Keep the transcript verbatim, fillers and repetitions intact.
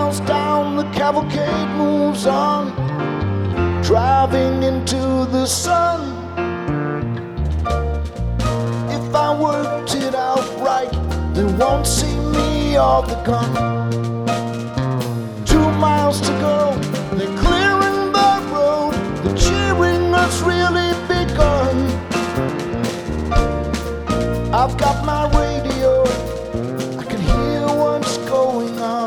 miles down, the cavalcade moves on, driving into the sun. If I worked it out right, they won't see me or the gun. Two miles to go,